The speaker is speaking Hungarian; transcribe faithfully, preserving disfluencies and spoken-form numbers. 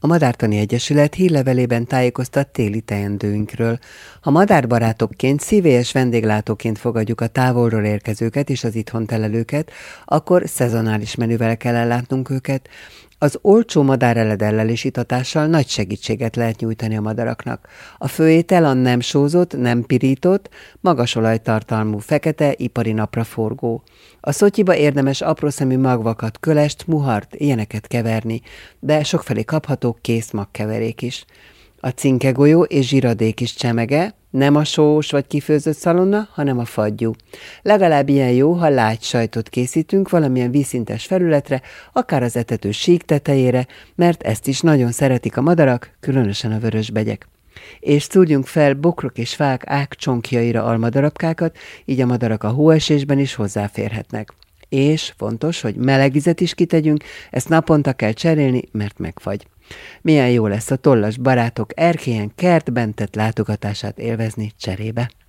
A Madártani Egyesület hírlevelében tájékoztat téli teendőinkről. Ha madárbarátokként, szívélyes vendéglátóként fogadjuk a távolról érkezőket és az itthon telelőket, akkor szezonális menüvel kell ellátnunk őket. Az olcsó madáreledellel és itatással nagy segítséget lehet nyújtani a madaraknak. A főétel a nem sózott, nem pirított, magas olajtartalmú, fekete, ipari napraforgó. A szotyiba érdemes aprószemű magvakat, kölest, muhart, ilyeneket keverni, de sokfelé kapható kész magkeverék is. A cinkegolyó és zsiradék is csemege, nem a sós vagy kifőzött szalonna, hanem a fagyú. Legalább ilyen jó, ha lágy sajtot készítünk valamilyen vízszintes felületre, akár az etető sík tetejére, mert ezt is nagyon szeretik a madarak, különösen a vörösbegyek. És szúrjunk fel bokrok és fák ágcsonkjaira almadarabkákat, így a madarak a hóesésben is hozzáférhetnek. És fontos, hogy meleg vizet is kitegyünk, ezt naponta kell cserélni, mert megfagy. Milyen jó lesz a tollas barátok erkélyen kertben tett látogatását élvezni cserébe.